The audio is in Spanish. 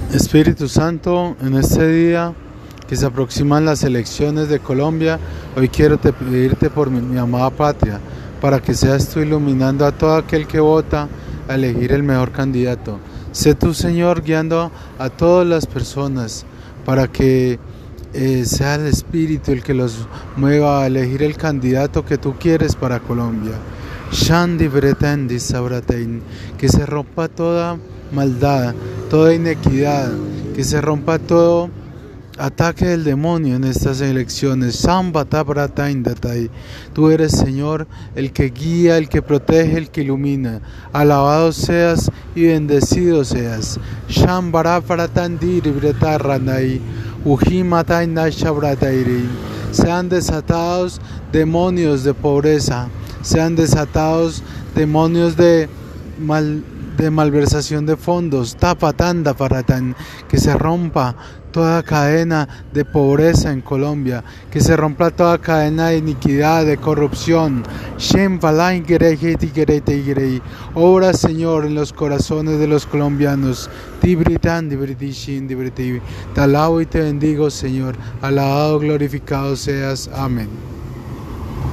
Espíritu Santo, en este día que se aproximan las elecciones de Colombia, hoy quiero pedirte por mi amada patria, para que seas tú iluminando a todo aquel que vota a elegir el mejor candidato. Sé tú, Señor, guiando a todas las personas para que sea el Espíritu el que los mueva a elegir el candidato que tú quieres para Colombia. Shandi Bretendi Sabratein, que se rompa toda maldad, toda inequidad, que se rompa todo ataque del demonio en estas elecciones. Samba Tabratain Datai, tú eres, Señor, el que guía, el que protege, el que ilumina. Alabado seas y bendecido seas. Shambara Paratandir Bretarranai, Ujimatain Nashabratairi. Sean desatados demonios de pobreza, sean desatados demonios de malversación de fondos, tapatanda paratan, que se rompa toda cadena de pobreza en Colombia, que se rompa toda cadena de iniquidad, de corrupción. Obra, Señor, en los corazones de los colombianos. Te alabo y te bendigo, Señor. Alabado, glorificado seas. Amén.